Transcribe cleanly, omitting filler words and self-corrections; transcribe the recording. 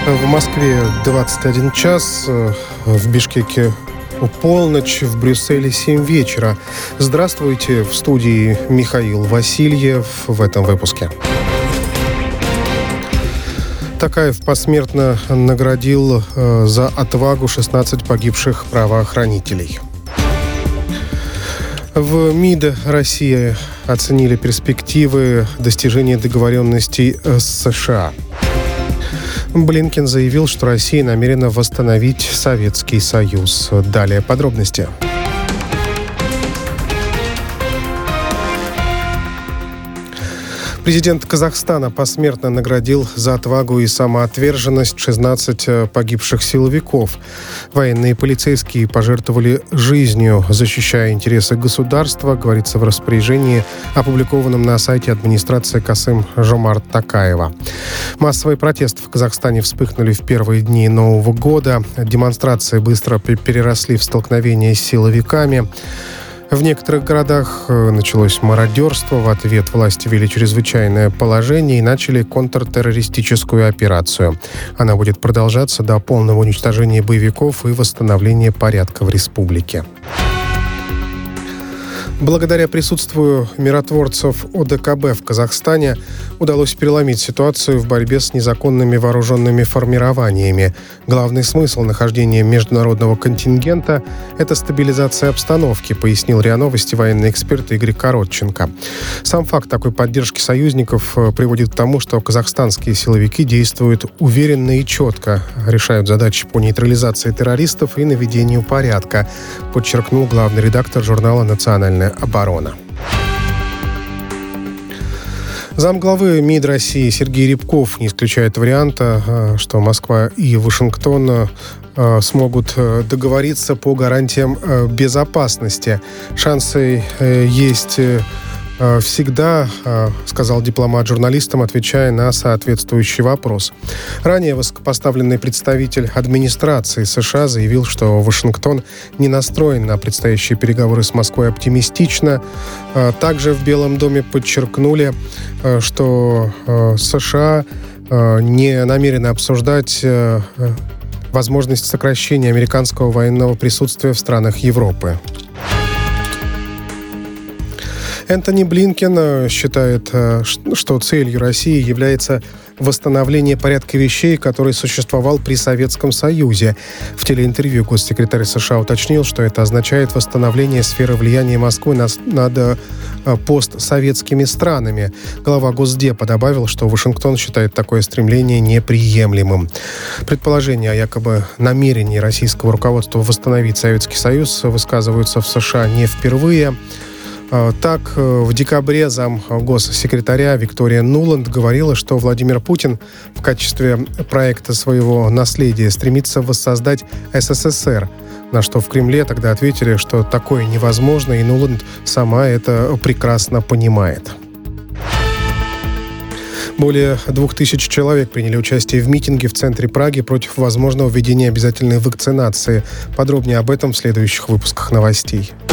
В Москве 21 час, в Бишкеке полночь, в Брюсселе 7 вечера. Здравствуйте, в студии Михаил Васильев в этом выпуске. Такаев посмертно наградил за отвагу 16 погибших правоохранителей. В МИД России оценили перспективы достижения договоренностей с США. Блинкен заявил, что Россия намерена восстановить Советский Союз. Далее подробности. Президент Казахстана посмертно наградил за отвагу и самоотверженность 16 погибших силовиков. Военные и полицейские пожертвовали жизнью, защищая интересы государства, говорится в распоряжении, опубликованном на сайте администрации Касым-Жомарт Токаева. Массовые протесты в Казахстане вспыхнули в первые дни Нового года. Демонстрации быстро переросли в столкновения с силовиками. В некоторых городах началось мародерство. В ответ власти ввели чрезвычайное положение и начали контртеррористическую операцию. Она будет продолжаться до полного уничтожения боевиков и восстановления порядка в республике. Благодаря присутствию миротворцев ОДКБ в Казахстане удалось переломить ситуацию в борьбе с незаконными вооруженными формированиями. Главный смысл нахождения международного контингента – это стабилизация обстановки, пояснил РИА Новости военный эксперт Игорь Коротченко. Сам факт такой поддержки союзников приводит к тому, что казахстанские силовики действуют уверенно и четко, решают задачи по нейтрализации террористов и наведению порядка, подчеркнул главный редактор журнала «Национальная оборона». Замглавы МИД России Сергей Рябков не исключает варианта, что Москва и Вашингтон смогут договориться по гарантиям безопасности. Шансы есть всегда, сказал дипломат журналистам, отвечая на соответствующий вопрос. Ранее высокопоставленный представитель администрации США заявил, что Вашингтон не настроен на предстоящие переговоры с Москвой оптимистично. Также в Белом доме подчеркнули, что США не намерены обсуждать возможность сокращения американского военного присутствия в странах Европы. Энтони Блинкен считает, что целью России является восстановление порядка вещей, который существовал при Советском Союзе. В телеинтервью госсекретарь США уточнил, что это означает восстановление сферы влияния Москвы над постсоветскими странами. Глава Госдепа добавил, что Вашингтон считает такое стремление неприемлемым. Предположения о якобы намерении российского руководства восстановить Советский Союз высказываются в США не впервые. Так, в декабре зам госсекретаря Виктория Нуланд говорила, что Владимир Путин в качестве проекта своего наследия стремится воссоздать СССР, на что в Кремле тогда ответили, что такое невозможно, и Нуланд сама это прекрасно понимает. Более 2000 человек приняли участие в митинге в центре Праги против возможного введения обязательной вакцинации. Подробнее об этом в следующих выпусках новостей.